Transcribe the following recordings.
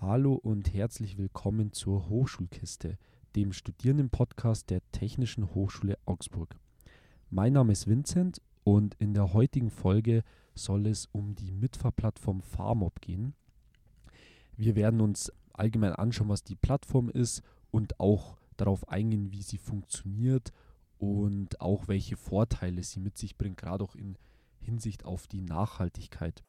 Hallo und herzlich willkommen zur Hochschulkiste, dem Studierendenpodcast der Technischen Hochschule Augsburg. Mein Name ist Vincent und in der heutigen Folge soll es um die Mitfahrplattform FarMob gehen. Wir werden uns allgemein anschauen, was die Plattform ist und auch darauf eingehen, wie sie funktioniert und auch welche Vorteile sie mit sich bringt, gerade auch in Hinsicht auf die Nachhaltigkeit.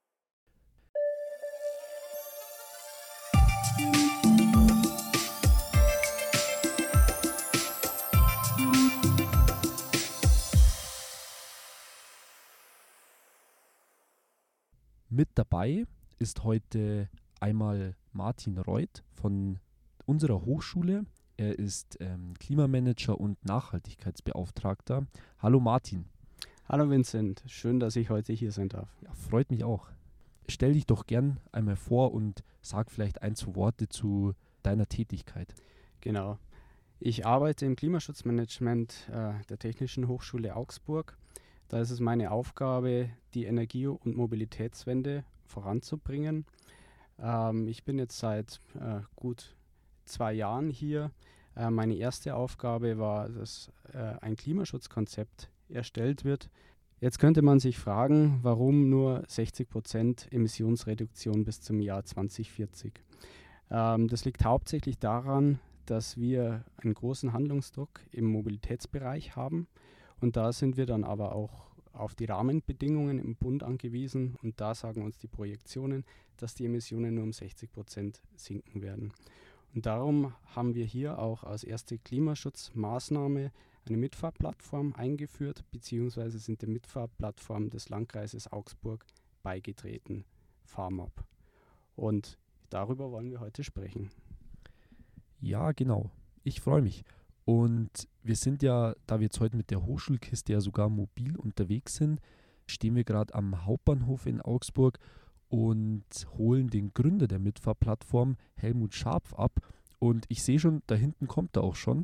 Mit dabei ist heute einmal Martin Reuth von unserer Hochschule. Er ist Klimamanager und Nachhaltigkeitsbeauftragter. Hallo Martin. Hallo Vincent, schön, dass ich heute hier sein darf. Ja, freut mich auch. Stell dich doch gern einmal vor und sag vielleicht ein, zwei Worte zu deiner Tätigkeit. Genau. Ich arbeite im Klimaschutzmanagement der Technischen Hochschule Augsburg. Da ist es meine Aufgabe, die Energie- und Mobilitätswende voranzubringen. Ich bin jetzt seit gut 2 Jahren hier. Meine erste Aufgabe war, dass ein Klimaschutzkonzept erstellt wird. Jetzt könnte man sich fragen, warum nur 60% Emissionsreduktion bis zum Jahr 2040? Das liegt hauptsächlich daran, dass wir einen großen Handlungsdruck im Mobilitätsbereich haben. Und da sind wir dann aber auch auf die Rahmenbedingungen im Bund angewiesen. Und da sagen uns die Projektionen, dass die Emissionen nur um 60% sinken werden. Und darum haben wir hier auch als erste Klimaschutzmaßnahme eine Mitfahrplattform eingeführt, beziehungsweise sind der Mitfahrplattform des Landkreises Augsburg beigetreten, FarMob. Und darüber wollen wir heute sprechen. Ja, genau. Ich freue mich. Und wir sind ja, da wir jetzt heute mit der Hochschulkiste ja sogar mobil unterwegs sind, stehen wir gerade am Hauptbahnhof in Augsburg und holen den Gründer der Mitfahrplattform, Helmut Scharpf, ab. Und ich sehe schon, da hinten kommt er auch schon.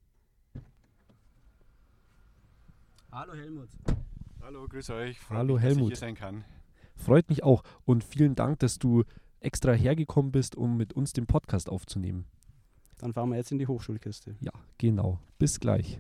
Hallo Helmut. Hallo, grüß euch. Hallo mich, Helmut. dass ich hier sein kann. Freut mich auch. Und vielen Dank, dass du extra hergekommen bist, um mit uns den Podcast aufzunehmen. Dann fahren wir jetzt in die Hochschulkiste. Ja, genau. Bis gleich.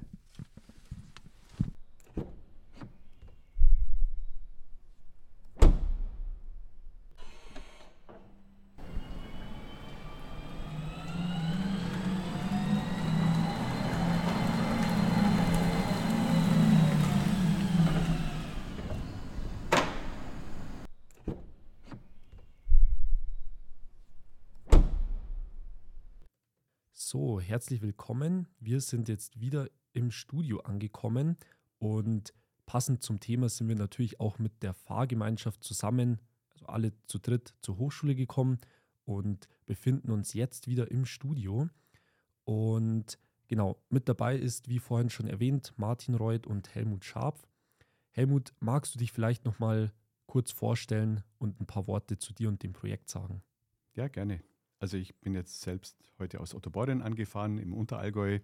So, herzlich willkommen. Wir sind jetzt wieder im Studio angekommen und passend zum Thema sind wir natürlich auch mit der Fahrgemeinschaft zusammen, also alle zu dritt zur Hochschule gekommen und befinden uns jetzt wieder im Studio. Und genau, mit dabei ist, wie vorhin schon erwähnt, Martin Reuth und Helmut Scharpf. Helmut, magst du dich vielleicht nochmal kurz vorstellen und ein paar Worte zu dir und dem Projekt sagen? Ja, gerne. Also ich bin jetzt selbst heute aus Ottoboren angefahren im Unterallgäu,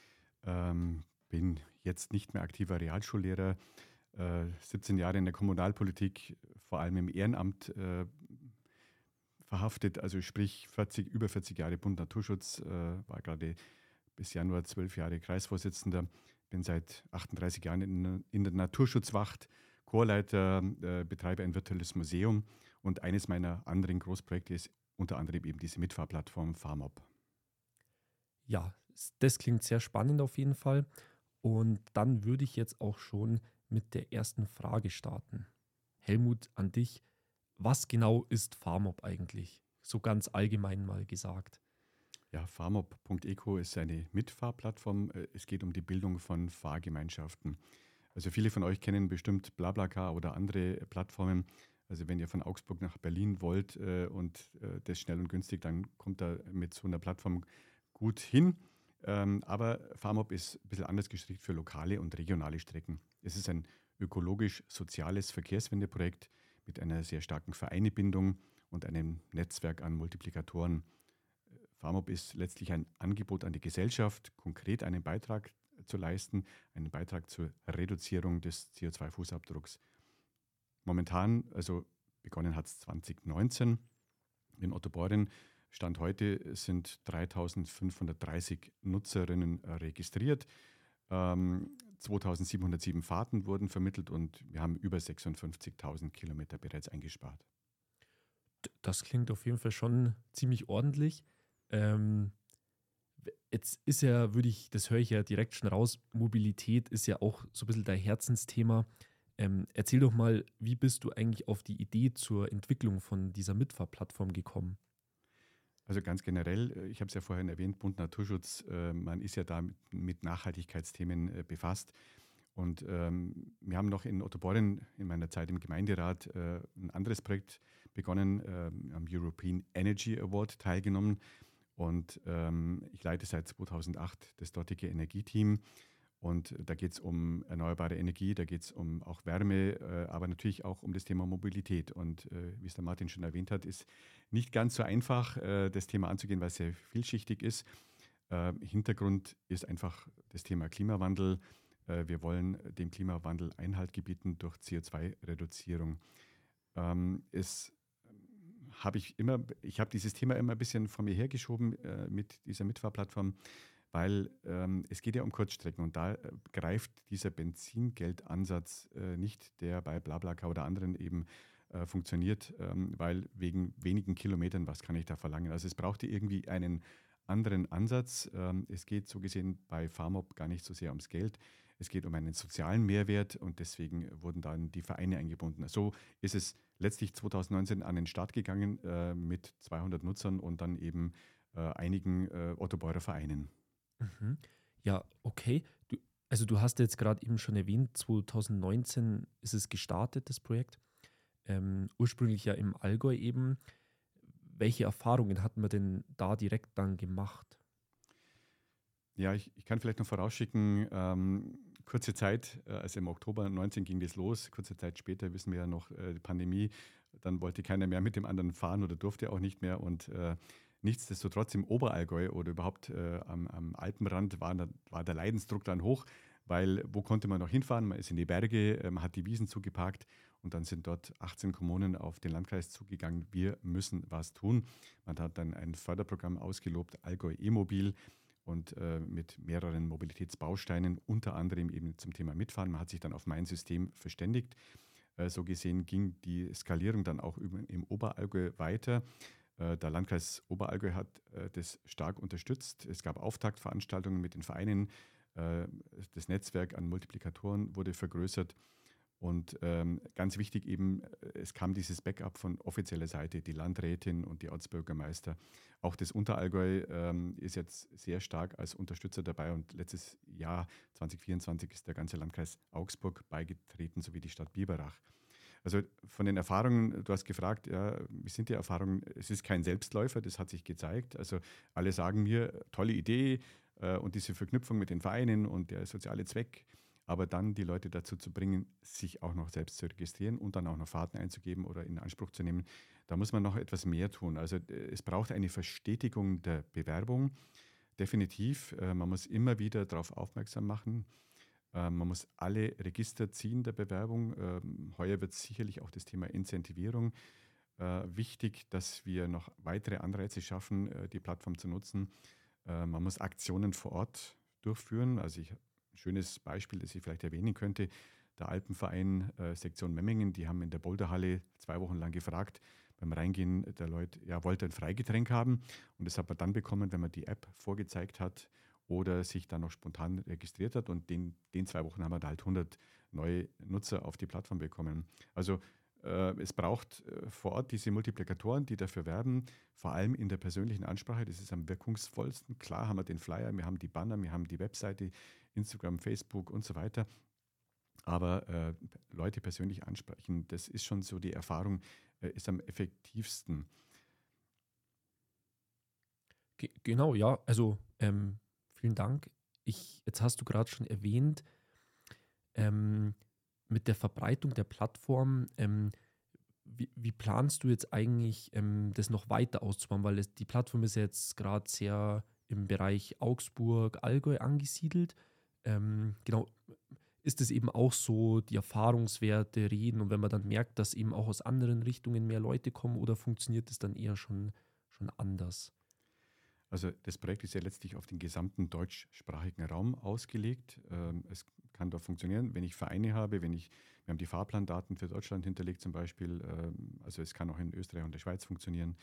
bin jetzt nicht mehr aktiver Realschullehrer, 17 Jahre in der Kommunalpolitik, vor allem im Ehrenamt verhaftet, also sprich über 40 Jahre Bund Naturschutz, war gerade bis Januar 12 Jahre Kreisvorsitzender, bin seit 38 Jahren in der Naturschutzwacht, Chorleiter, betreibe ein virtuelles Museum und eines meiner anderen Großprojekte ist unter anderem eben diese Mitfahrplattform FarMob. Ja, das klingt sehr spannend auf jeden Fall. Und dann würde ich jetzt auch schon mit der ersten Frage starten. Helmut, an dich. Was genau ist FarMob eigentlich? So ganz allgemein mal gesagt. Ja, farmob.eco ist eine Mitfahrplattform. Es geht um die Bildung von Fahrgemeinschaften. Also viele von euch kennen bestimmt BlaBlaCar oder andere Plattformen. Also wenn ihr von Augsburg nach Berlin wollt und das schnell und günstig, dann kommt da mit so einer Plattform gut hin. Aber FarMob ist ein bisschen anders gestrickt für lokale und regionale Strecken. Es ist ein ökologisch-soziales Verkehrswendeprojekt mit einer sehr starken Vereinebindung und einem Netzwerk an Multiplikatoren. FarMob ist letztlich ein Angebot an die Gesellschaft, konkret einen Beitrag zu leisten, einen Beitrag zur Reduzierung des CO2-Fußabdrucks. Momentan, also begonnen hat es 2019 in Ottoboren, Stand heute sind 3.530 Nutzerinnen registriert. 2.707 Fahrten wurden vermittelt und wir haben über 56.000 Kilometer bereits eingespart. Das klingt auf jeden Fall schon ziemlich ordentlich. Ähm, Jetzt ist ja, das höre ich ja direkt schon raus, Mobilität ist ja auch so ein bisschen dein Herzensthema. Erzähl doch mal, wie bist du eigentlich auf die Idee zur Entwicklung von dieser Mitfahrplattform gekommen? Also ganz generell, ich habe es ja vorhin erwähnt, Bund Naturschutz, man ist ja da mit Nachhaltigkeitsthemen befasst. Und wir haben noch in Ottoboren in meiner Zeit im Gemeinderat ein anderes Projekt begonnen, am European Energy Award teilgenommen. Und ich leite seit 2008 das dortige Energieteam. Und da geht es um erneuerbare Energie, da geht es um auch Wärme, aber natürlich auch um das Thema Mobilität. Und wie es der Martin schon erwähnt hat, ist nicht ganz so einfach, das Thema anzugehen, weil es sehr vielschichtig ist. Hintergrund ist einfach das Thema Klimawandel. Wir wollen dem Klimawandel Einhalt gebieten durch CO2-Reduzierung. Ich habe dieses Thema immer ein bisschen von mir hergeschoben mit dieser Mitfahrplattform, weil es geht ja um Kurzstrecken und da greift dieser Benzingeldansatz nicht, der bei BlaBlaCar oder anderen eben funktioniert, weil wegen wenigen Kilometern, was kann ich da verlangen? Also es brauchte irgendwie einen anderen Ansatz. Es geht so gesehen bei Farmob gar nicht so sehr ums Geld. Es geht um einen sozialen Mehrwert und deswegen wurden dann die Vereine eingebunden. So ist es letztlich 2019 an den Start gegangen mit 200 Nutzern und dann eben einigen Ottobeurer Vereinen. Mhm. Ja, okay. Du hast jetzt gerade eben schon erwähnt, 2019 ist es gestartet, das Projekt. Ursprünglich ja im Allgäu eben. Welche Erfahrungen hat man denn da direkt dann gemacht? Ja, ich kann vielleicht noch vorausschicken, kurze Zeit, also im Oktober 19 ging das los, kurze Zeit später wissen wir ja noch, die Pandemie, dann wollte keiner mehr mit dem anderen fahren oder durfte auch nicht mehr und nichtsdestotrotz im Oberallgäu oder überhaupt am Alpenrand war der Leidensdruck dann hoch, weil wo konnte man noch hinfahren? Man ist in die Berge, man hat die Wiesen zugeparkt und dann sind dort 18 Kommunen auf den Landkreis zugegangen, wir müssen was tun. Man hat dann ein Förderprogramm ausgelobt, Allgäu E-Mobil, und mit mehreren Mobilitätsbausteinen, unter anderem eben zum Thema Mitfahren. Man hat sich dann auf mein System verständigt. So gesehen ging die Skalierung dann auch im Oberallgäu weiter. Der Landkreis Oberallgäu hat das stark unterstützt. Es gab Auftaktveranstaltungen mit den Vereinen. Das Netzwerk an Multiplikatoren wurde vergrößert. Und ganz wichtig eben, es kam dieses Backup von offizieller Seite, die Landrätin und die Ortsbürgermeister. Auch das Unterallgäu ist jetzt sehr stark als Unterstützer dabei und letztes Jahr 2024 ist der ganze Landkreis Augsburg beigetreten, sowie die Stadt Biberach. Also von den Erfahrungen, du hast gefragt, ja, wie sind die Erfahrungen? Es ist kein Selbstläufer, das hat sich gezeigt. Also alle sagen mir, tolle Idee und diese Verknüpfung mit den Vereinen und der soziale Zweck. Aber dann die Leute dazu zu bringen, sich auch noch selbst zu registrieren und dann auch noch Fahrten einzugeben oder in Anspruch zu nehmen, da muss man noch etwas mehr tun. Also es braucht eine Verstetigung der Bewerbung, definitiv. Man muss immer wieder darauf aufmerksam machen. Man muss alle Register ziehen der Bewerbung. Heuer wird sicherlich auch das Thema Incentivierung wichtig, dass wir noch weitere Anreize schaffen, die Plattform zu nutzen. Man muss Aktionen vor Ort durchführen. Also ein schönes Beispiel, das ich vielleicht erwähnen könnte, der Alpenverein Sektion Memmingen, die haben in der Boulderhalle 2 Wochen lang gefragt, beim Reingehen der Leute, ja, wollte ein Freigetränk haben. Und das hat man dann bekommen, wenn man die App vorgezeigt hat oder sich dann noch spontan registriert hat. Und den 2 Wochen haben wir da halt 100 neue Nutzer auf die Plattform bekommen. Also es braucht vor Ort diese Multiplikatoren, die dafür werben, vor allem in der persönlichen Ansprache. Das ist am wirkungsvollsten. Klar haben wir den Flyer, wir haben die Banner, wir haben die Webseite, Instagram, Facebook und so weiter. Aber Leute persönlich ansprechen, das ist schon so die Erfahrung, ist am effektivsten. Genau, ja, also vielen Dank. Jetzt hast du gerade schon erwähnt, mit der Verbreitung der Plattform, wie planst du jetzt eigentlich, das noch weiter auszubauen? Weil die Plattform ist ja jetzt gerade sehr im Bereich Augsburg, Allgäu angesiedelt. Genau, ist es eben auch so, die Erfahrungswerte reden und wenn man dann merkt, dass eben auch aus anderen Richtungen mehr Leute kommen oder funktioniert es dann eher schon schon anders? Also das Projekt ist ja letztlich auf den gesamten deutschsprachigen Raum ausgelegt. Es kann da funktionieren, wenn ich Vereine habe, wir haben die Fahrplandaten für Deutschland hinterlegt zum Beispiel, also es kann auch in Österreich und der Schweiz funktionieren.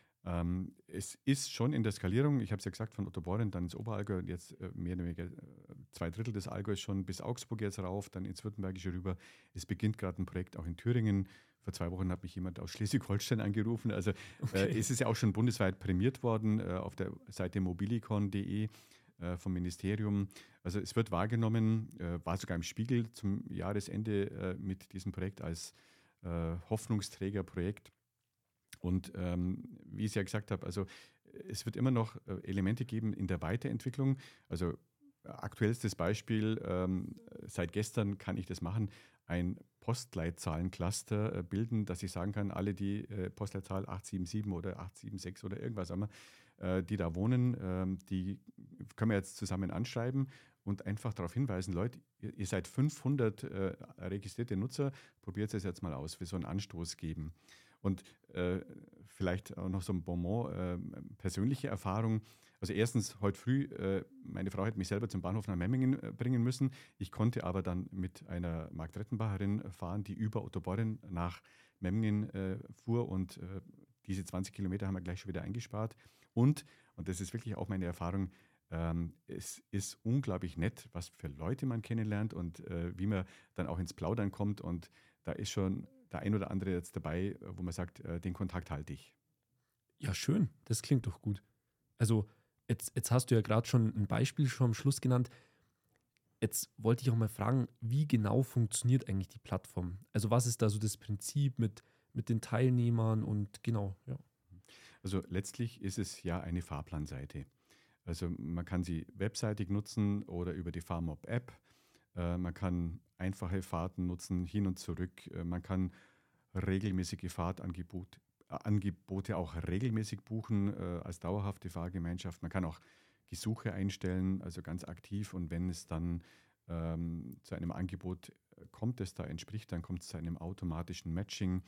Es ist schon in der Skalierung, ich habe es ja gesagt, von Ottoboren dann ins Oberallgäu und jetzt mehr oder weniger 2/3 des Allgäus schon bis Augsburg jetzt rauf, dann ins Württembergische rüber. Es beginnt gerade ein Projekt auch in Thüringen. Vor 2 Wochen hat mich jemand aus Schleswig-Holstein angerufen. Also es ist ja auch schon bundesweit prämiert worden auf der Seite mobilicon.de vom Ministerium. Also es wird wahrgenommen, war sogar im Spiegel zum Jahresende mit diesem Projekt als Hoffnungsträgerprojekt. Und wie ich es ja gesagt habe, also es wird immer noch Elemente geben in der Weiterentwicklung. Also aktuellstes Beispiel, seit gestern kann ich das machen, ein Postleitzahlencluster bilden, dass ich sagen kann, alle, die Postleitzahl 877 oder 876 oder irgendwas einmal, die da wohnen, die können wir jetzt zusammen anschreiben und einfach darauf hinweisen, Leute, ihr seid 500 registrierte Nutzer, probiert es jetzt mal aus, für so einen Anstoß geben. Und vielleicht auch noch so ein Bonbon, persönliche Erfahrung. Also erstens, heute früh, meine Frau hat mich selber zum Bahnhof nach Memmingen bringen müssen. Ich konnte aber dann mit einer Marktrettenbacherin fahren, die über Ottoboren nach Memmingen fuhr und diese 20 Kilometer haben wir gleich schon wieder eingespart. Und das ist wirklich auch meine Erfahrung, es ist unglaublich nett, was für Leute man kennenlernt und wie man dann auch ins Plaudern kommt. Und da ist schon der ein oder andere jetzt dabei, wo man sagt, den Kontakt halte ich. Ja, schön. Das klingt doch gut. Also jetzt hast du ja gerade schon ein Beispiel schon am Schluss genannt. Jetzt wollte ich auch mal fragen, wie genau funktioniert eigentlich die Plattform? Also was ist da so das Prinzip mit den Teilnehmern und genau, ja. Also letztlich ist es ja eine Fahrplanseite. Also man kann sie webseitig nutzen oder über die FahrMob-App. Man kann einfache Fahrten nutzen, hin und zurück. Man kann regelmäßige Fahrtangebote auch regelmäßig buchen als dauerhafte Fahrgemeinschaft. Man kann auch Gesuche einstellen, also ganz aktiv. Und wenn es dann zu einem Angebot kommt, das da entspricht, dann kommt es zu einem automatischen Matching.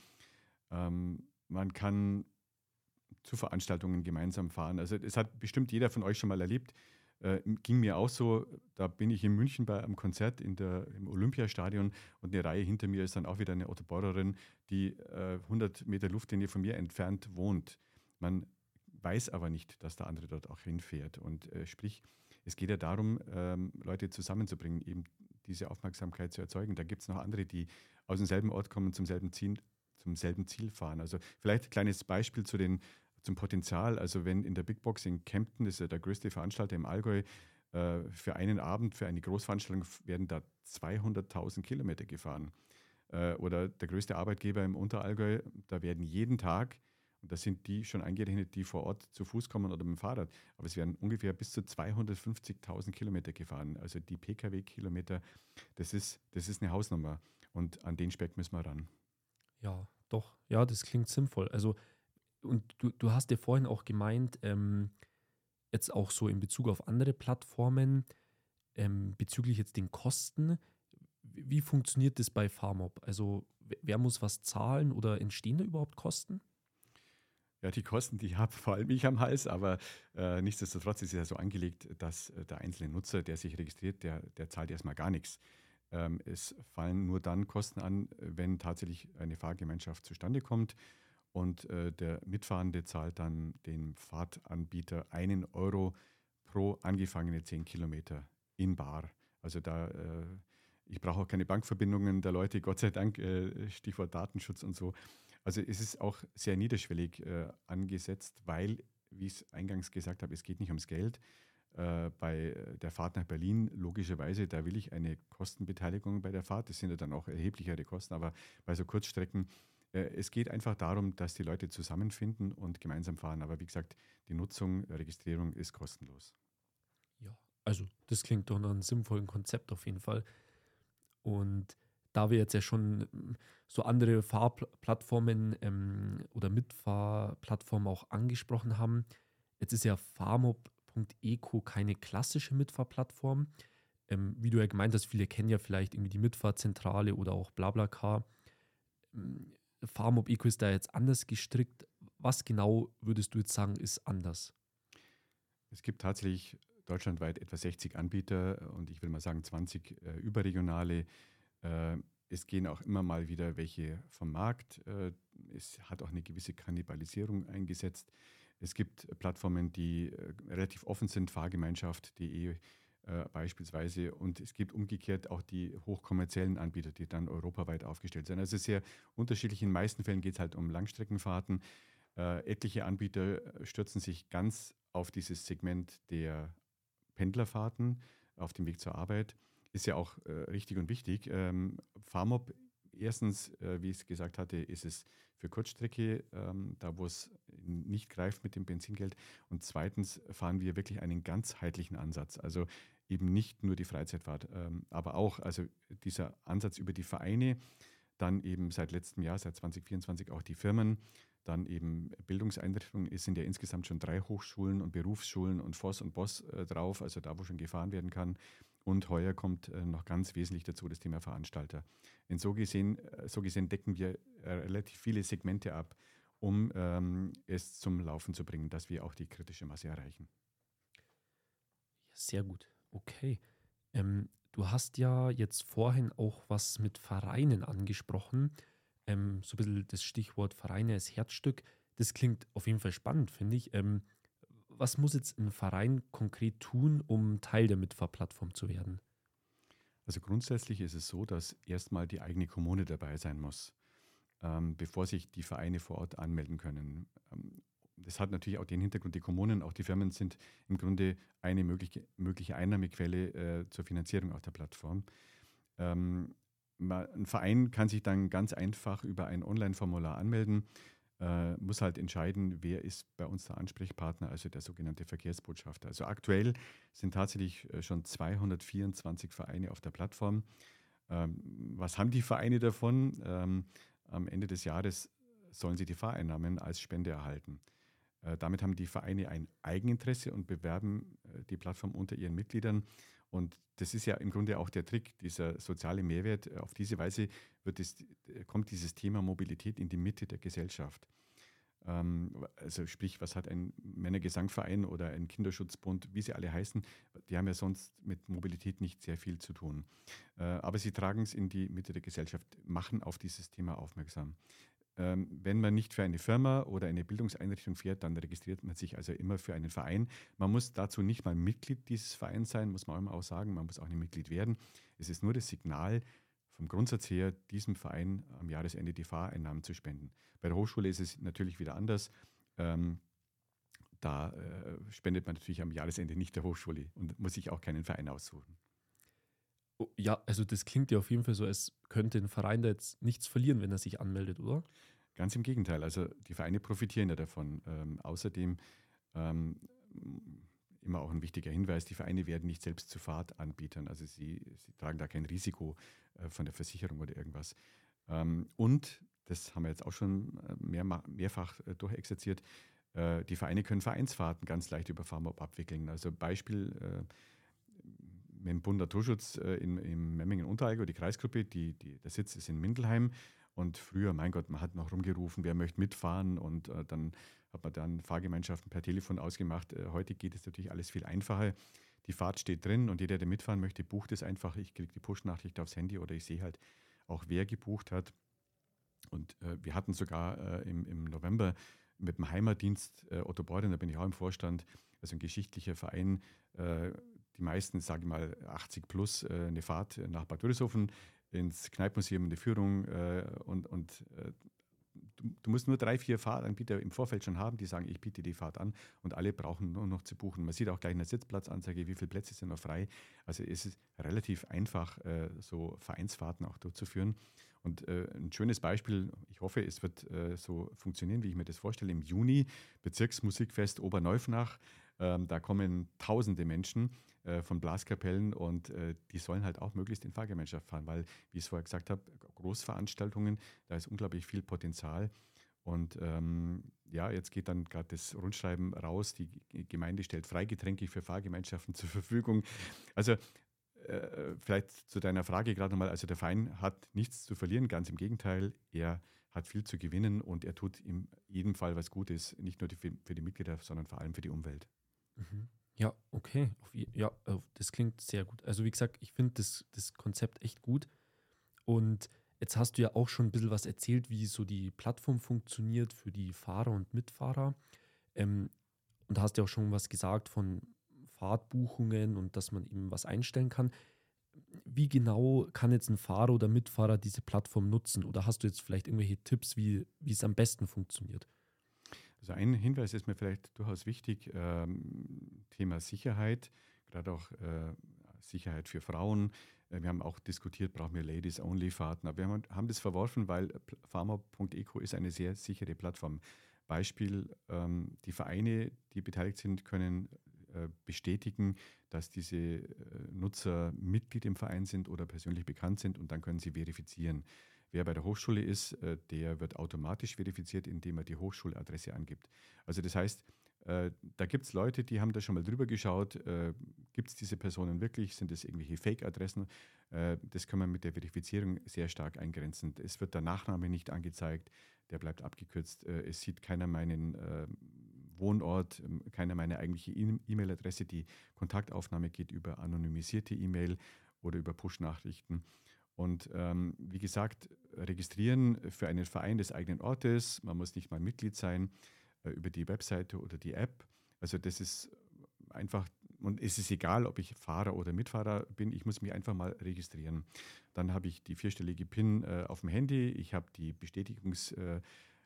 Man kann zu Veranstaltungen gemeinsam fahren. Also das hat bestimmt jeder von euch schon mal erlebt. Ging mir auch so, da bin ich in München bei einem Konzert im Olympiastadion und eine Reihe hinter mir ist dann auch wieder eine Ottoborerin, die 100 Meter Luftlinie von mir entfernt wohnt. Man weiß aber nicht, dass der andere dort auch hinfährt. Und sprich, es geht ja darum, Leute zusammenzubringen, eben diese Aufmerksamkeit zu erzeugen. Da gibt es noch andere, die aus demselben Ort kommen, zum selben Ziel fahren. Also vielleicht ein kleines Beispiel zum Potenzial. Also wenn in der Big Box in Kempten, das ist ja der größte Veranstalter im Allgäu, für einen Abend, für eine Großveranstaltung werden da 200.000 Kilometer gefahren. Oder der größte Arbeitgeber im Unterallgäu, da werden jeden Tag, und das sind die schon eingerechnet, die vor Ort zu Fuß kommen oder mit dem Fahrrad, aber es werden ungefähr bis zu 250.000 Kilometer gefahren. Also die Pkw-Kilometer, das ist eine Hausnummer. Und an den Speck müssen wir ran. Ja, doch. Ja, das klingt sinnvoll. Also, und du hast ja vorhin auch gemeint, jetzt auch so in Bezug auf andere Plattformen, bezüglich jetzt den Kosten, wie funktioniert das bei FahrMob? Also, wer muss was zahlen oder entstehen da überhaupt Kosten? Ja, die Kosten, die habe vor allem ich am Hals, aber nichtsdestotrotz ist es ja so angelegt, dass der einzelne Nutzer, der sich registriert, der zahlt erstmal gar nichts. Es fallen nur dann Kosten an, wenn tatsächlich eine Fahrgemeinschaft zustande kommt und der Mitfahrende zahlt dann dem Fahrtanbieter 1 Euro pro angefangene 10 Kilometer in bar. Also ich brauche auch keine Bankverbindungen der Leute, Gott sei Dank, Stichwort Datenschutz und so. Also es ist auch sehr niederschwellig angesetzt, weil, wie ich es eingangs gesagt habe, es geht nicht ums Geld. Bei der Fahrt nach Berlin, logischerweise, da will ich eine Kostenbeteiligung bei der Fahrt. Das sind ja dann auch erheblichere Kosten, aber bei so Kurzstrecken, es geht einfach darum, dass die Leute zusammenfinden und gemeinsam fahren. Aber wie gesagt, die Nutzung, Registrierung ist kostenlos. Ja, also das klingt doch nach einem sinnvollen Konzept auf jeden Fall. Und da wir jetzt ja schon so andere Fahrplattformen oder Mitfahrplattformen auch angesprochen haben, jetzt ist ja FahrMob.eco keine klassische Mitfahrplattform. Wie du ja gemeint hast, viele kennen ja vielleicht irgendwie die Mitfahrzentrale oder auch BlaBlaCar. FahrMob.eco ist da jetzt anders gestrickt. Was genau würdest du jetzt sagen, ist anders? Es gibt tatsächlich deutschlandweit etwa 60 Anbieter und ich will mal sagen 20 überregionale. Äh, Es gehen auch immer mal wieder welche vom Markt. Es hat auch eine gewisse Kannibalisierung eingesetzt. Es gibt Plattformen, die relativ offen sind, Fahrgemeinschaft.de beispielsweise. Und es gibt umgekehrt auch die hochkommerziellen Anbieter, die dann europaweit aufgestellt sind. Also sehr unterschiedlich. In den meisten Fällen geht es halt um Langstreckenfahrten. Etliche Anbieter stürzen sich ganz auf dieses Segment der Pendlerfahrten auf dem Weg zur Arbeit. Ist ja auch richtig und wichtig. Farmob, erstens, wie ich es gesagt hatte, ist es für Kurzstrecke, da wo es nicht greift mit dem Benzingeld. Und zweitens fahren wir wirklich einen ganzheitlichen Ansatz. Also eben nicht nur die Freizeitfahrt, aber auch also dieser Ansatz über die Vereine, dann eben seit letztem Jahr, seit 2024 auch die Firmen, dann eben Bildungseinrichtungen. Es sind ja insgesamt schon 3 Hochschulen und Berufsschulen und Voss und Boss drauf, also da, wo schon gefahren werden kann. Und heuer kommt noch ganz wesentlich dazu das Thema Veranstalter. Und so gesehen decken wir relativ viele Segmente ab, um es zum Laufen zu bringen, dass wir auch die kritische Masse erreichen. Ja, sehr gut. Okay. Du hast ja jetzt vorhin auch was mit Vereinen angesprochen. So ein bisschen das Stichwort Vereine als Herzstück. Das klingt auf jeden Fall spannend, finde ich. Was muss jetzt ein Verein konkret tun, um Teil der Mitfahrplattform zu werden? Also grundsätzlich ist es so, dass erstmal die eigene Kommune dabei sein muss, bevor sich die Vereine vor Ort anmelden können. Das hat natürlich auch den Hintergrund, die Kommunen, auch die Firmen sind im Grunde eine mögliche Einnahmequelle zur Finanzierung auch der Plattform. Ein Verein kann sich dann ganz einfach über ein Online-Formular anmelden, muss halt entscheiden, wer ist bei uns der Ansprechpartner, also der sogenannte Verkehrsbotschafter. Also aktuell sind tatsächlich schon 224 Vereine auf der Plattform. Was haben die Vereine davon? Am Ende des Jahres sollen sie die Fahreinnahmen als Spende erhalten. Damit haben die Vereine ein Eigeninteresse und bewerben die Plattform unter ihren Mitgliedern. Und das ist ja im Grunde auch der Trick, dieser soziale Mehrwert. Auf diese Weise kommt dieses Thema Mobilität in die Mitte der Gesellschaft. Also sprich, was hat ein Männergesangverein oder ein Kinderschutzbund, wie sie alle heißen, die haben ja sonst mit Mobilität nicht sehr viel zu tun. Aber sie tragen es in die Mitte der Gesellschaft, machen auf dieses Thema aufmerksam. Wenn man nicht für eine Firma oder eine Bildungseinrichtung fährt, dann registriert man sich also immer für einen Verein. Man muss dazu nicht mal Mitglied dieses Vereins sein, muss man auch sagen. Man muss auch nicht Mitglied werden. Es ist nur das Signal vom Grundsatz her, diesem Verein am Jahresende die Fahreinnahmen zu spenden. Bei der Hochschule ist es natürlich wieder anders. Da spendet man natürlich am Jahresende nicht der Hochschule und muss sich auch keinen Verein aussuchen. Oh, ja, also das klingt ja auf jeden Fall so, als könnte ein Verein da jetzt nichts verlieren, wenn er sich anmeldet, oder? Ganz im Gegenteil, also die Vereine profitieren ja davon. Außerdem immer auch ein wichtiger Hinweis, die Vereine werden nicht selbst zu Fahrtanbietern, also sie tragen da kein Risiko von der Versicherung oder irgendwas. Und, das haben wir jetzt auch schon mehrfach durchexerziert, die Vereine können Vereinsfahrten ganz leicht über Farmob abwickeln. Also Beispiel mit dem Bund Naturschutz im Memmingen-Unterallgäu, die Kreisgruppe, der Sitz ist in Mindelheim. Und früher, mein Gott, man hat noch rumgerufen, wer möchte mitfahren und dann hat man dann Fahrgemeinschaften per Telefon ausgemacht. Heute geht es natürlich alles viel einfacher. Die Fahrt steht drin und jeder, der mitfahren möchte, bucht es einfach. Ich kriege die Push-Nachricht aufs Handy oder ich sehe halt auch, wer gebucht hat. Und wir hatten sogar im November mit dem Heimatdienst Otto Borden, da bin ich auch im Vorstand, also ein geschichtlicher Verein, die meisten, sage ich mal 80 plus, eine Fahrt nach Bad Würishofen ins Kneippmuseum, eine Führung du musst nur 3, 4 Fahranbieter im Vorfeld schon haben, die sagen, ich biete die Fahrt an und alle brauchen nur noch zu buchen. Man sieht auch gleich in der Sitzplatzanzeige, wie viele Plätze sind noch frei. Also es ist relativ einfach, so Vereinsfahrten auch durchzuführen. Und ein schönes Beispiel, ich hoffe, es wird so funktionieren, wie ich mir das vorstelle, im Juni, Bezirksmusikfest Oberneufnach. Da kommen tausende Menschen von Blaskapellen und die sollen halt auch möglichst in Fahrgemeinschaft fahren, weil, wie ich es vorher gesagt habe, Großveranstaltungen, da ist unglaublich viel Potenzial. Und jetzt geht dann gerade das Rundschreiben raus, die Gemeinde stellt Freigetränke für Fahrgemeinschaften zur Verfügung. Also vielleicht zu deiner Frage gerade nochmal, also der Verein hat nichts zu verlieren, ganz im Gegenteil, er hat viel zu gewinnen und er tut in jedem Fall was Gutes, nicht nur für die Mitglieder, sondern vor allem für die Umwelt. Mhm. Ja, okay. Ja, das klingt sehr gut. Also wie gesagt, ich finde das Konzept echt gut. Und jetzt hast du ja auch schon ein bisschen was erzählt, wie so die Plattform funktioniert für die Fahrer und Mitfahrer. Ähm, und hast ja auch schon was gesagt von Fahrtbuchungen und dass man eben was einstellen kann. Wie genau kann jetzt ein Fahrer oder Mitfahrer diese Plattform nutzen? Oder hast du jetzt vielleicht irgendwelche Tipps, wie es am besten funktioniert? Also ein Hinweis ist mir vielleicht durchaus wichtig, Thema Sicherheit, gerade auch Sicherheit für Frauen. Wir haben auch diskutiert, brauchen wir Ladies-Only-Fahrten, aber wir haben das verworfen, weil Pharma.eco ist eine sehr sichere Plattform. Beispiel, die Vereine, die beteiligt sind, können bestätigen, dass diese Nutzer Mitglied im Verein sind oder persönlich bekannt sind und dann können sie verifizieren. Wer bei der Hochschule ist, der wird automatisch verifiziert, indem er die Hochschuladresse angibt. Also das heißt, da gibt es Leute, die haben da schon mal drüber geschaut, gibt es diese Personen wirklich, sind es irgendwelche Fake-Adressen? Das kann man mit der Verifizierung sehr stark eingrenzen. Es wird der Nachname nicht angezeigt, der bleibt abgekürzt. Es sieht keiner meinen Wohnort, keiner meine eigentliche E-Mail-Adresse. Die Kontaktaufnahme geht über anonymisierte E-Mail oder über Push-Nachrichten. Und wie gesagt, registrieren für einen Verein des eigenen Ortes, man muss nicht mal Mitglied sein, über die Webseite oder die App. Also das ist einfach, und es ist egal, ob ich Fahrer oder Mitfahrer bin, ich muss mich einfach mal registrieren. Dann habe ich die 4-stellige PIN auf dem Handy, ich habe die Bestätigungsmail,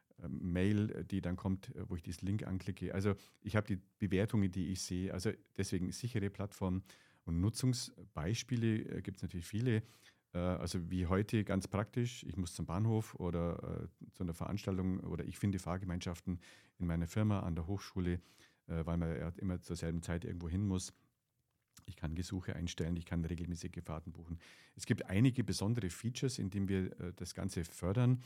die dann kommt, wo ich diesen Link anklicke. Also ich habe die Bewertungen, die ich sehe. Also deswegen sichere Plattform und Nutzungsbeispiele gibt es natürlich viele. Also wie heute ganz praktisch, ich muss zum Bahnhof oder zu einer Veranstaltung oder ich finde Fahrgemeinschaften in meiner Firma an der Hochschule, weil man ja immer zur selben Zeit irgendwo hin muss. Ich kann Gesuche einstellen, ich kann regelmäßige Fahrten buchen. Es gibt einige besondere Features, indem wir das Ganze fördern,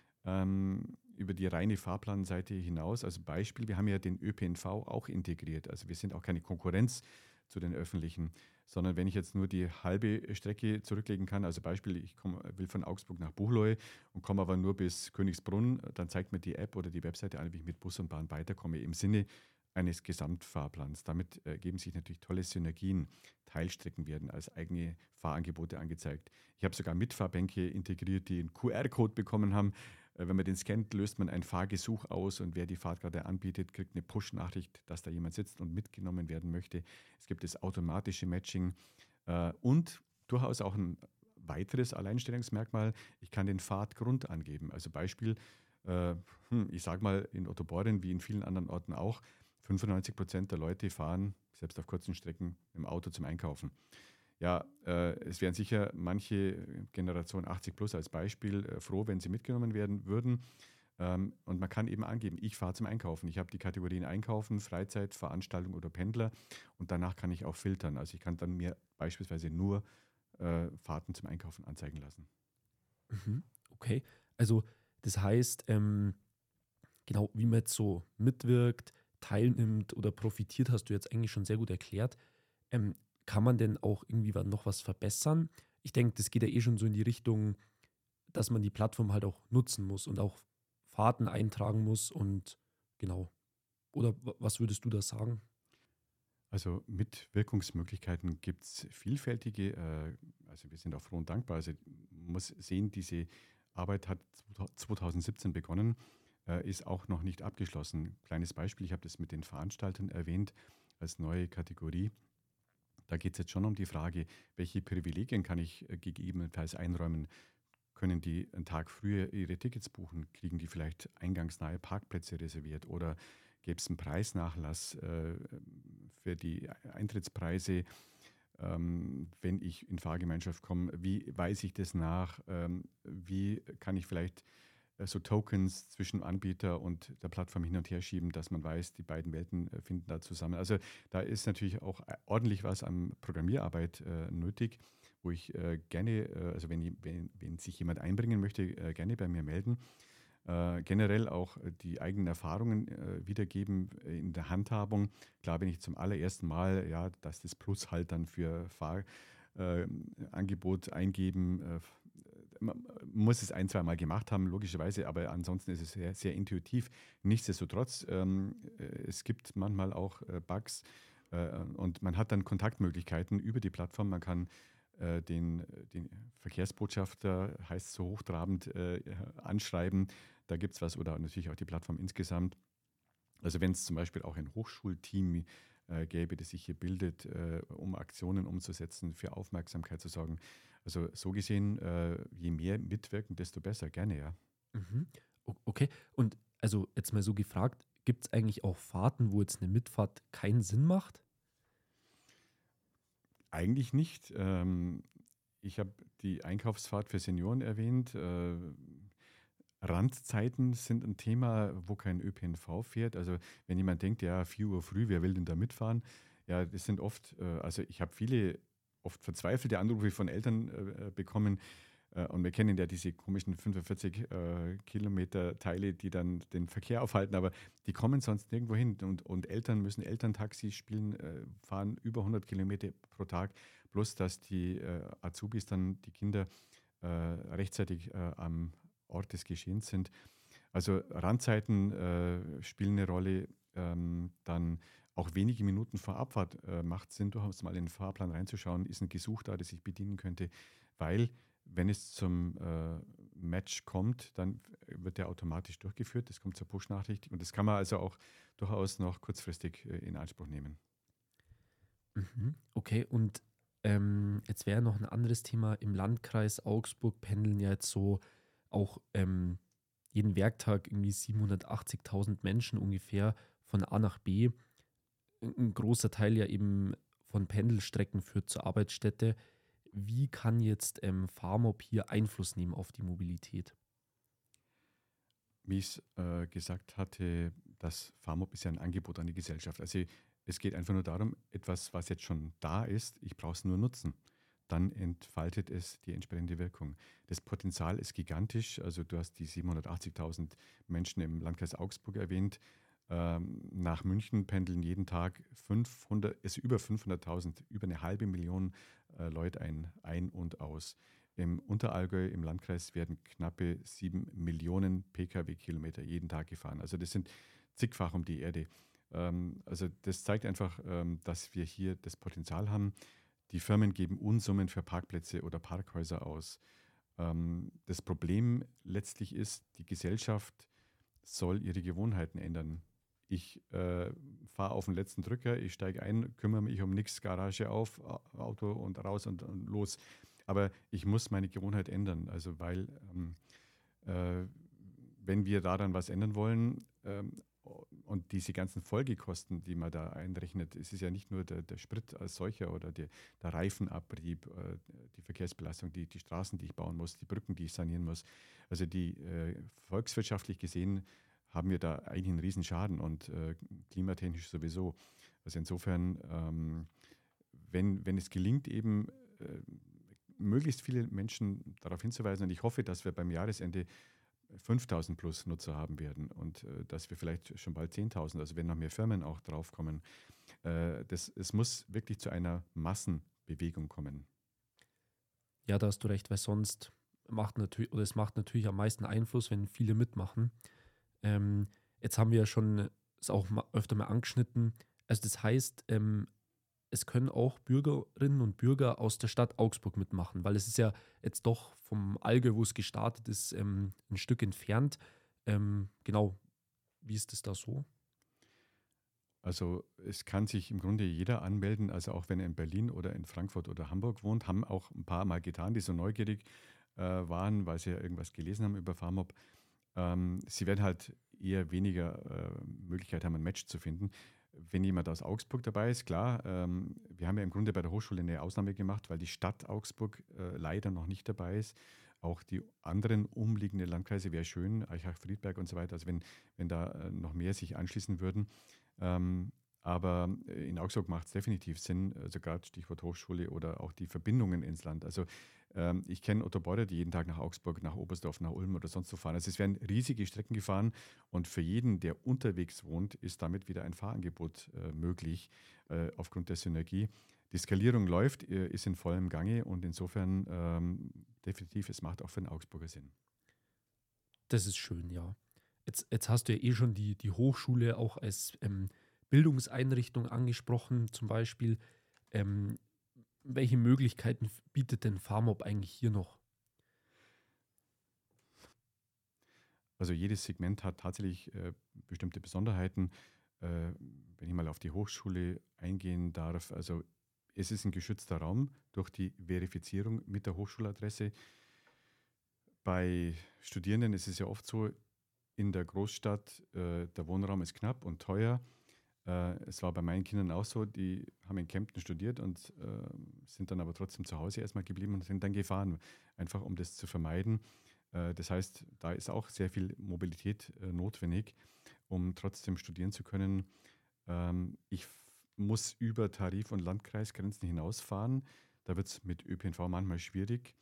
über die reine Fahrplanseite hinaus. Also Beispiel, wir haben ja den ÖPNV auch integriert. Also wir sind auch keine Konkurrenz zu den öffentlichen, sondern wenn ich jetzt nur die halbe Strecke zurücklegen kann, also Beispiel, will von Augsburg nach Buchloe und komme aber nur bis Königsbrunn, dann zeigt mir die App oder die Webseite an, wie ich mit Bus und Bahn weiterkomme im Sinne eines Gesamtfahrplans. Damit geben sich natürlich tolle Synergien. Teilstrecken werden als eigene Fahrangebote angezeigt. Ich habe sogar Mitfahrbänke integriert, die einen QR-Code bekommen haben. Wenn man den scannt, löst man ein Fahrgesuch aus und wer die Fahrt gerade anbietet, kriegt eine Push-Nachricht, dass da jemand sitzt und mitgenommen werden möchte. Es gibt das automatische Matching und durchaus auch ein weiteres Alleinstellungsmerkmal, ich kann den Fahrtgrund angeben. Also Beispiel, ich sage mal in Ottoboren wie in vielen anderen Orten auch, 95% der Leute fahren, selbst auf kurzen Strecken, im Auto zum Einkaufen. Ja, es wären sicher manche Generation 80 plus als Beispiel froh, wenn sie mitgenommen werden würden. Und man kann eben angeben, ich fahre zum Einkaufen. Ich habe die Kategorien Einkaufen, Freizeit, Veranstaltung oder Pendler und danach kann ich auch filtern. Also ich kann dann mir beispielsweise nur Fahrten zum Einkaufen anzeigen lassen. Mhm. Okay, also das heißt, genau, wie man jetzt so mitwirkt, teilnimmt oder profitiert, hast du jetzt eigentlich schon sehr gut erklärt. Kann man denn auch irgendwie noch was verbessern? Ich denke, das geht ja eh schon so in die Richtung, dass man die Plattform halt auch nutzen muss und auch Fahrten eintragen muss und genau. Oder was würdest du da sagen? Also Mitwirkungsmöglichkeiten gibt es vielfältige. Also wir sind auch froh und dankbar. Also man muss sehen, diese Arbeit hat 2017 begonnen, ist auch noch nicht abgeschlossen. Kleines Beispiel, ich habe das mit den Veranstaltern erwähnt als neue Kategorie. Da geht es jetzt schon um die Frage, welche Privilegien kann ich gegebenenfalls einräumen? Können die einen Tag früher ihre Tickets buchen? Kriegen die vielleicht eingangsnahe Parkplätze reserviert? Oder gäbe es einen Preisnachlass für die Eintrittspreise, wenn ich in Fahrgemeinschaft komme? Wie weise ich das nach? Wie kann ich vielleicht so Tokens zwischen Anbieter und der Plattform hin und her schieben, dass man weiß, die beiden Welten finden da zusammen. Also da ist natürlich auch ordentlich was an Programmierarbeit nötig, wo ich gerne, also wenn sich jemand einbringen möchte, gerne bei mir melden. Generell auch die eigenen Erfahrungen wiedergeben in der Handhabung. Klar, wenn ich zum allerersten Mal, ja, dass das Plus halt dann für Fahrangebot eingeben, man muss es ein, zwei Mal gemacht haben, logischerweise, aber ansonsten ist es sehr, sehr intuitiv. Nichtsdestotrotz, es gibt manchmal auch Bugs und man hat dann Kontaktmöglichkeiten über die Plattform. Man kann den Verkehrsbotschafter, heißt so hochtrabend, anschreiben. Da gibt es was oder natürlich auch die Plattform insgesamt. Also wenn es zum Beispiel auch ein Hochschulteam gäbe, das sich hier bildet, um Aktionen umzusetzen, für Aufmerksamkeit zu sorgen. Also so gesehen, je mehr mitwirken, desto besser, gerne, ja. Mhm. Okay. Und also jetzt mal so gefragt, gibt es eigentlich auch Fahrten, wo jetzt eine Mitfahrt keinen Sinn macht? Eigentlich nicht. Ich habe die Einkaufsfahrt für Senioren erwähnt. Randzeiten sind ein Thema, wo kein ÖPNV fährt. Also wenn jemand denkt, ja, 4 Uhr früh, wer will denn da mitfahren? Ja, das sind oft, also ich habe viele, oft verzweifelte Anrufe von Eltern bekommen. Und wir kennen ja diese komischen 45 Kilometer Teile, die dann den Verkehr aufhalten, aber die kommen sonst nirgendwo hin. Und Eltern müssen Elterntaxi spielen, fahren über 100 Kilometer pro Tag. Bloß, dass die Azubis dann, die Kinder, rechtzeitig am Ort des Geschehens sind. Also Randzeiten spielen eine Rolle. Dann auch wenige Minuten vor Abfahrt macht Sinn, durchaus mal in den Fahrplan reinzuschauen. Ist ein Gesuch da, das ich bedienen könnte? Weil, wenn es zum Match kommt, dann wird der automatisch durchgeführt. Das kommt zur Push-Nachricht. Und das kann man also auch durchaus noch kurzfristig in Anspruch nehmen. Mhm. Okay, und jetzt wäre noch ein anderes Thema. Im Landkreis Augsburg pendeln ja jetzt so auch jeden Werktag irgendwie 780.000 Menschen ungefähr von A nach B. Ein großer Teil ja eben von Pendelstrecken führt zur Arbeitsstätte. Wie kann jetzt Farmob hier Einfluss nehmen auf die Mobilität? Wie ich es gesagt hatte, das Farmob ist ja ein Angebot an die Gesellschaft. Also es geht einfach nur darum, etwas, was jetzt schon da ist, ich brauche es nur nutzen. Dann entfaltet es die entsprechende Wirkung. Das Potenzial ist gigantisch. Also du hast die 780.000 Menschen im Landkreis Augsburg erwähnt. Nach München pendeln jeden Tag 500, also über 500.000, über eine halbe Million Leute ein und aus. Im Unterallgäu, im Landkreis, werden knappe 7 Millionen Pkw-Kilometer jeden Tag gefahren. Also das sind zigfach um die Erde. Also das zeigt einfach, dass wir hier das Potenzial haben. Die Firmen geben Unsummen für Parkplätze oder Parkhäuser aus. Das Problem letztlich ist, die Gesellschaft soll ihre Gewohnheiten ändern. Ich fahre auf den letzten Drücker, ich steige ein, kümmere mich um nichts, Garage auf, Auto und raus und los. Aber ich muss meine Gewohnheit ändern, also weil wenn wir daran was ändern wollen und diese ganzen Folgekosten, die man da einrechnet, es ist ja nicht nur der Sprit als solcher oder der Reifenabrieb, die Verkehrsbelastung, die Straßen, die ich bauen muss, die Brücken, die ich sanieren muss. Also die volkswirtschaftlich gesehen haben wir da eigentlich einen Riesenschaden und klimatechnisch sowieso. Also insofern, wenn es gelingt, eben möglichst viele Menschen darauf hinzuweisen, und ich hoffe, dass wir beim Jahresende 5.000 plus Nutzer haben werden und dass wir vielleicht schon bald 10.000, also wenn noch mehr Firmen auch draufkommen. Es muss wirklich zu einer Massenbewegung kommen. Ja, da hast du recht, weil sonst macht natürlich, oder es macht natürlich am meisten Einfluss, wenn viele mitmachen. Jetzt haben wir ja schon es auch öfter mal angeschnitten. Also das heißt, es können auch Bürgerinnen und Bürger aus der Stadt Augsburg mitmachen, weil es ist ja jetzt doch vom Allgäu, wo es gestartet ist, ein Stück entfernt. Genau, wie ist es da so? Also es kann sich im Grunde jeder anmelden, also auch wenn er in Berlin oder in Frankfurt oder Hamburg wohnt, haben auch ein paar Mal getan, die so neugierig waren, weil sie ja irgendwas gelesen haben über Farmob. Sie werden halt eher weniger Möglichkeit haben, ein Match zu finden. Wenn jemand aus Augsburg dabei ist, klar, wir haben ja im Grunde bei der Hochschule eine Ausnahme gemacht, weil die Stadt Augsburg leider noch nicht dabei ist. Auch die anderen umliegenden Landkreise wäre schön, Eichach, Friedberg und so weiter, also wenn da noch mehr sich anschließen würden. Aber in Augsburg macht es definitiv Sinn, also gerade Stichwort Hochschule oder auch die Verbindungen ins Land. Also ich kenne Autobauer, die jeden Tag nach Augsburg, nach Oberstdorf, nach Ulm oder sonst so fahren. Also es werden riesige Strecken gefahren und für jeden, der unterwegs wohnt, ist damit wieder ein Fahrangebot möglich aufgrund der Synergie. die Skalierung läuft, ist in vollem Gange und insofern definitiv, es macht auch für den Augsburger Sinn. Das ist schön, ja. Jetzt hast du ja schon die Hochschule auch als Bildungseinrichtung angesprochen, zum Beispiel. Welche Möglichkeiten bietet denn FARMOB eigentlich hier noch? Also jedes Segment hat tatsächlich bestimmte Besonderheiten. Wenn ich mal auf die Hochschule eingehen darf, also es ist ein geschützter Raum durch die Verifizierung mit der Hochschuladresse. Bei Studierenden ist es ja oft so, in der Großstadt, der Wohnraum ist knapp und teuer. Es war bei meinen Kindern auch so, die haben in Kempten studiert und sind dann aber trotzdem zu Hause erstmal geblieben und sind dann gefahren, einfach um das zu vermeiden. Das heißt, da ist auch sehr viel Mobilität notwendig, um trotzdem studieren zu können. Ich muss über Tarif- und Landkreisgrenzen hinausfahren. Da wird es mit ÖPNV manchmal schwierig.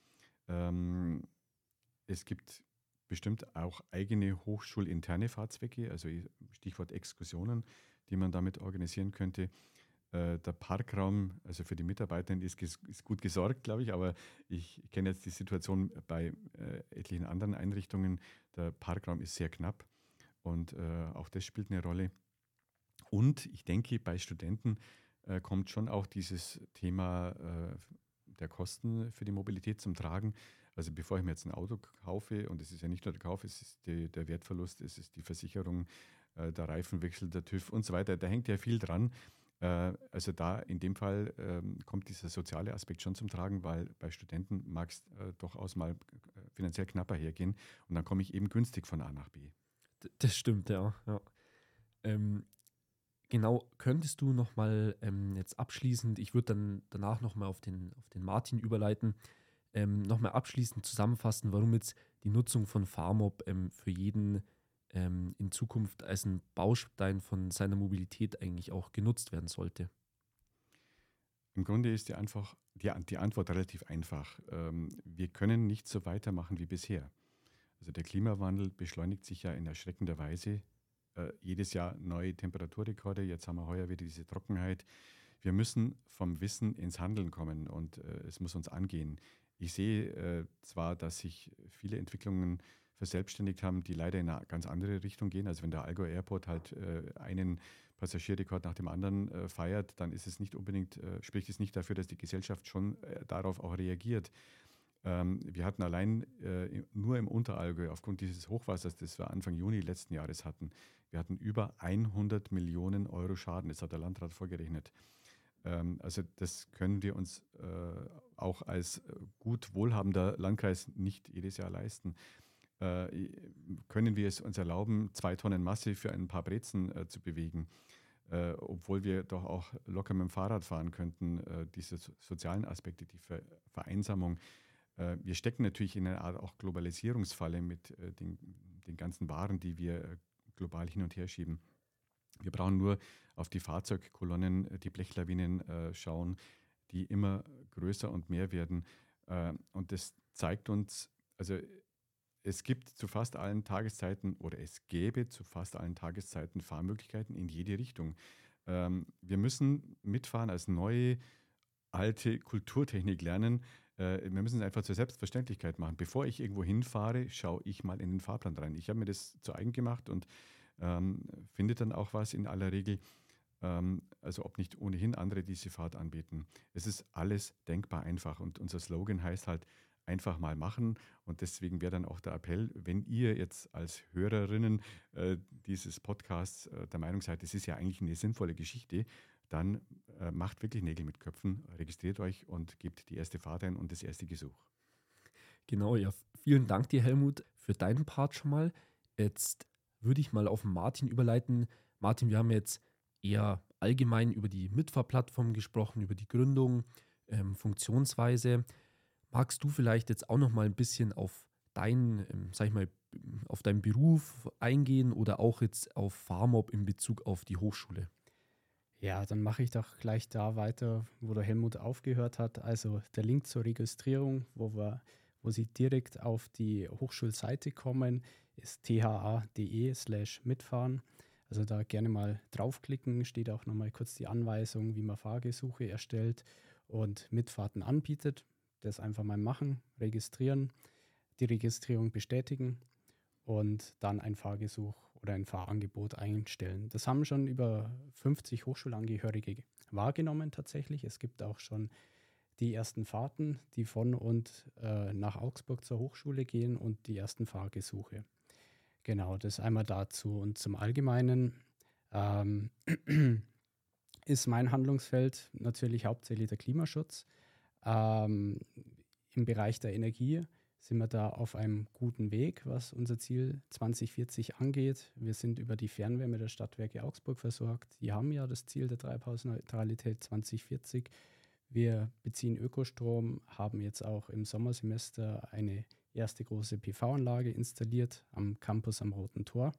Es gibt bestimmt auch eigene hochschulinterne Fahrzeuge, also Stichwort Exkursionen, die man damit organisieren könnte. Der Parkraum, also für die Mitarbeiter ist gut gesorgt, glaube ich, aber ich kenne jetzt die Situation bei etlichen anderen Einrichtungen. Der Parkraum ist sehr knapp und auch das spielt eine Rolle. Und ich denke, bei Studenten kommt schon auch dieses Thema der Kosten für die Mobilität zum Tragen. Also bevor ich mir jetzt ein Auto kaufe, und es ist ja nicht nur der Kauf, es ist der Wertverlust, es ist die Versicherung, der Reifenwechsel, der TÜV und so weiter, da hängt ja viel dran. Also da in dem Fall kommt dieser soziale Aspekt schon zum Tragen, weil bei Studenten mag es durchaus mal finanziell knapper hergehen und dann komme ich eben günstig von A nach B. Das stimmt, ja. Genau, könntest du nochmal jetzt abschließend, ich würde dann danach nochmal auf den Martin überleiten, nochmal abschließend zusammenfassen, warum jetzt die Nutzung von FARMOB für jeden in Zukunft als ein Baustein von seiner Mobilität eigentlich auch genutzt werden sollte. Im Grunde ist die Antwort relativ einfach. Wir können nicht so weitermachen wie bisher. Also der Klimawandel beschleunigt sich ja in erschreckender Weise. Jedes Jahr neue Temperaturrekorde. Jetzt haben wir heuer wieder diese Trockenheit. Wir müssen vom Wissen ins Handeln kommen und es muss uns angehen. Ich sehe zwar, dass sich viele Entwicklungen verselbstständigt haben, die leider in eine ganz andere Richtung gehen. Also wenn der Allgäu Airport halt einen Passagierrekord nach dem anderen feiert, dann ist es nicht unbedingt, spricht es nicht dafür, dass die Gesellschaft schon darauf auch reagiert. Wir hatten allein nur im Unterallgäu aufgrund dieses Hochwassers, das wir Anfang Juni letzten Jahres hatten, wir hatten über 100 Millionen Euro Schaden. Das hat der Landrat vorgerechnet. Also das können wir uns auch als gut wohlhabender Landkreis nicht jedes Jahr leisten. Können wir es uns erlauben, 2 Tonnen Masse für ein paar Brezen zu bewegen, obwohl wir doch auch locker mit dem Fahrrad fahren könnten, diese sozialen Aspekte, die Vereinsamung. Wir stecken natürlich in einer Art auch Globalisierungsfalle mit den ganzen Waren, die wir global hin und her schieben. Wir brauchen nur auf die Fahrzeugkolonnen, die Blechlawinen schauen, die immer größer und mehr werden. Und das zeigt uns, also es gibt zu fast allen Tageszeiten oder es gäbe zu fast allen Tageszeiten Fahrmöglichkeiten in jede Richtung. Wir müssen mitfahren als neue, alte Kulturtechnik lernen. Wir müssen es einfach zur Selbstverständlichkeit machen. Bevor ich irgendwo hinfahre, schaue ich mal in den Fahrplan rein. Ich habe mir das zu eigen gemacht und finde dann auch was in aller Regel. Also ob nicht ohnehin andere diese Fahrt anbieten. Es ist alles denkbar einfach und unser Slogan heißt halt, einfach mal machen und deswegen wäre dann auch der Appell, wenn ihr jetzt als Hörerinnen dieses Podcasts der Meinung seid, es ist ja eigentlich eine sinnvolle Geschichte, dann macht wirklich Nägel mit Köpfen, registriert euch und gebt die erste Fahrt ein und das erste Gesuch. Genau, ja, vielen Dank dir, Helmut, für deinen Part schon mal. Jetzt würde ich mal auf Martin überleiten. Martin, wir haben jetzt eher allgemein über die Mitfahrplattform gesprochen, über die Gründung, Funktionsweise. Magst du vielleicht jetzt auch noch mal ein bisschen auf sag ich mal, auf deinen Beruf eingehen oder auch jetzt auf FARMOB in Bezug auf die Hochschule? Ja, dann mache ich doch gleich da weiter, wo der Helmut aufgehört hat. Also der Link zur Registrierung, wo Sie direkt auf die Hochschulseite kommen, ist tha.de/mitfahren. Also da gerne mal draufklicken, steht auch nochmal kurz die Anweisung, wie man Fahrgesuche erstellt und Mitfahrten anbietet. Das einfach mal machen, registrieren, die Registrierung bestätigen und dann ein Fahrgesuch oder ein Fahrangebot einstellen. Das haben schon über 50 Hochschulangehörige wahrgenommen tatsächlich. Es gibt auch schon die ersten Fahrten, die von und nach Augsburg zur Hochschule gehen und die ersten Fahrgesuche. Genau, das einmal dazu. Und zum Allgemeinen ähm, ist mein Handlungsfeld natürlich hauptsächlich der Klimaschutz. Im Bereich der Energie sind wir da auf einem guten Weg, was unser Ziel 2040 angeht. Wir sind über die Fernwärme der Stadtwerke Augsburg versorgt. Die haben ja das Ziel der Treibhausneutralität 2040. Wir beziehen Ökostrom, haben jetzt auch im Sommersemester eine erste große PV-Anlage installiert am Campus am Roten Tor.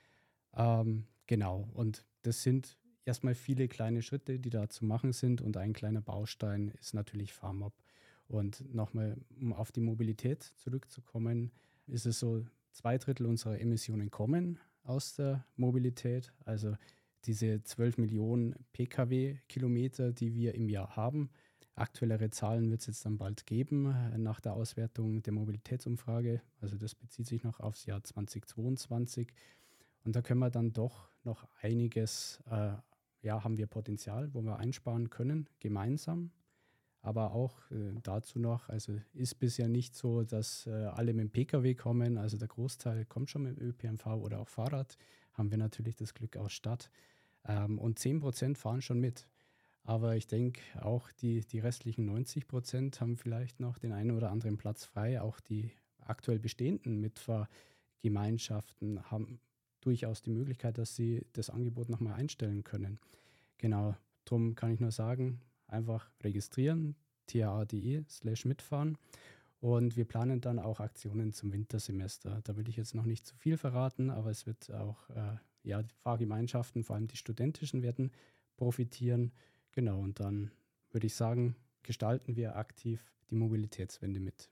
Genau, und das sind erstmal viele kleine Schritte, die da zu machen sind, und ein kleiner Baustein ist natürlich FarmOp. Und nochmal, um auf die Mobilität zurückzukommen, ist es so, 2/3 unserer Emissionen kommen aus der Mobilität. Also diese 12 Millionen Pkw-Kilometer, die wir im Jahr haben. Aktuellere Zahlen wird es jetzt dann bald geben, nach der Auswertung der Mobilitätsumfrage. Also das bezieht sich noch aufs Jahr 2022. Und da können wir dann doch noch einiges, haben wir Potenzial, wo wir einsparen können, gemeinsam. Aber auch dazu noch, also ist bisher nicht so, dass alle mit dem Pkw kommen. Also der Großteil kommt schon mit dem ÖPNV oder auch Fahrrad. Haben wir natürlich das Glück aus Stadt. Und 10% fahren schon mit. Aber ich denke, auch die restlichen 90% haben vielleicht noch den einen oder anderen Platz frei. Auch die aktuell bestehenden Mitfahrgemeinschaften haben durchaus die Möglichkeit, dass sie das Angebot nochmal einstellen können. Genau, darum kann ich nur sagen, einfach registrieren, taa.de/mitfahren. Und wir planen dann auch Aktionen zum Wintersemester. Da will ich jetzt noch nicht zu viel verraten, aber es wird auch, die Fahrgemeinschaften, vor allem die studentischen, werden profitieren. Genau, und dann würde ich sagen, gestalten wir aktiv die Mobilitätswende mit.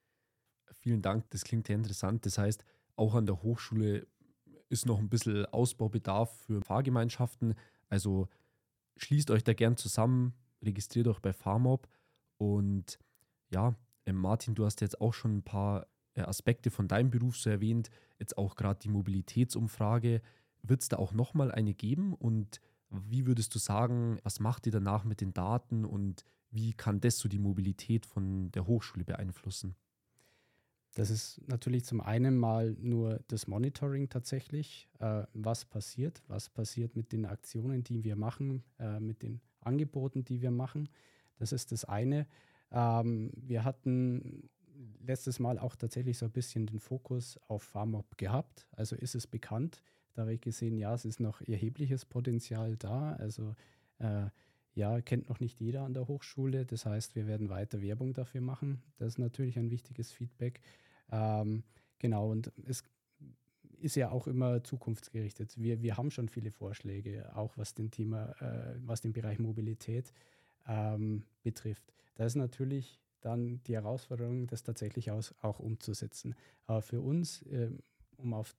Vielen Dank, das klingt ja interessant. Das heißt, auch an der Hochschule ist noch ein bisschen Ausbaubedarf für Fahrgemeinschaften. Also schließt euch da gern zusammen, registriert euch bei FarmOp. Und ja, Martin, du hast jetzt auch schon ein paar Aspekte von deinem Beruf so erwähnt, jetzt auch gerade die Mobilitätsumfrage. Wird es da auch nochmal eine geben? Und wie würdest du sagen, was macht ihr danach mit den Daten und wie kann das so die Mobilität von der Hochschule beeinflussen? Das ist natürlich zum einen mal nur das Monitoring tatsächlich, was passiert mit den Aktionen, die wir machen, mit den Angeboten, die wir machen. Das ist das eine. Wir hatten letztes Mal auch tatsächlich so ein bisschen den Fokus auf FarmOp gehabt. Also ist es bekannt. Da habe ich gesehen, ja, es ist noch erhebliches Potenzial da. Also kennt noch nicht jeder an der Hochschule. Das heißt, wir werden weiter Werbung dafür machen. Das ist natürlich ein wichtiges Feedback. Genau, und es ist ja auch immer zukunftsgerichtet. Wir haben schon viele Vorschläge, auch was den Bereich Mobilität betrifft. Da ist natürlich dann die Herausforderung, das tatsächlich auch umzusetzen. Aber für uns, um auf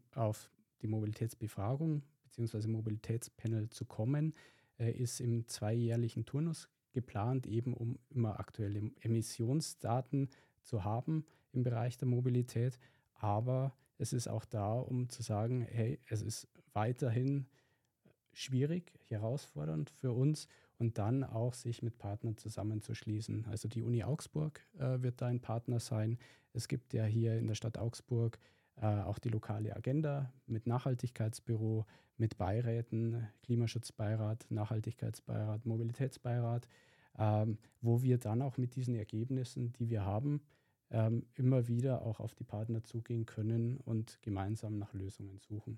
die Mobilitätsbefragung bzw. Mobilitätspanel zu kommen, ist im 2-jährlichen Turnus geplant, eben um immer aktuelle Emissionsdaten zu haben im Bereich der Mobilität. Aber es ist auch da, um zu sagen, hey, es ist weiterhin schwierig, herausfordernd für uns und dann auch sich mit Partnern zusammenzuschließen. Also die Uni Augsburg wird da ein Partner sein. Es gibt ja hier in der Stadt Augsburg auch die lokale Agenda mit Nachhaltigkeitsbüro, mit Beiräten, Klimaschutzbeirat, Nachhaltigkeitsbeirat, Mobilitätsbeirat, wo wir dann auch mit diesen Ergebnissen, die wir haben, immer wieder auch auf die Partner zugehen können und gemeinsam nach Lösungen suchen.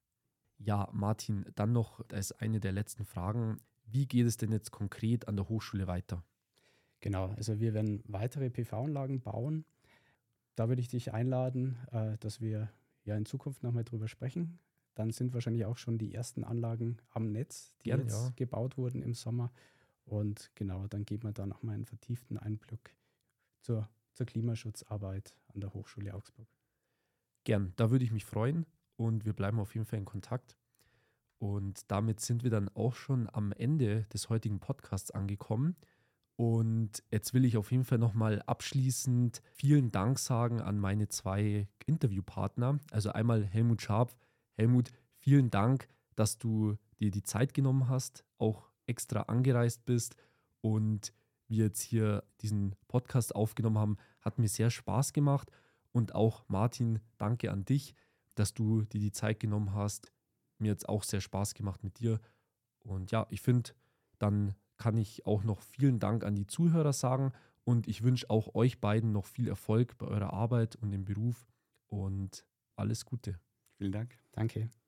Ja, Martin, dann noch als eine der letzten Fragen. Wie geht es denn jetzt konkret an der Hochschule weiter? Genau, also wir werden weitere PV-Anlagen bauen. Da würde ich dich einladen, dass wir ja in Zukunft nochmal drüber sprechen. Dann sind wahrscheinlich auch schon die ersten Anlagen am Netz, die gebaut wurden im Sommer. Und genau, dann geben wir da nochmal einen vertieften Einblick zur Klimaschutzarbeit an der Hochschule Augsburg. Gern, da würde ich mich freuen und wir bleiben auf jeden Fall in Kontakt. Und damit sind wir dann auch schon am Ende des heutigen Podcasts angekommen. Und jetzt will ich auf jeden Fall nochmal abschließend vielen Dank sagen an meine 2 Interviewpartner. Also einmal Helmut Scharpf. Helmut, vielen Dank, dass du dir die Zeit genommen hast, auch extra angereist bist und wir jetzt hier diesen Podcast aufgenommen haben. Hat mir sehr Spaß gemacht. Und auch Martin, danke an dich, dass du dir die Zeit genommen hast. Mir hat es auch sehr Spaß gemacht mit dir. Und ja, ich finde, dann kann ich auch noch vielen Dank an die Zuhörer sagen. Und ich wünsche auch euch beiden noch viel Erfolg bei eurer Arbeit und im Beruf. Und alles Gute. Vielen Dank. Danke.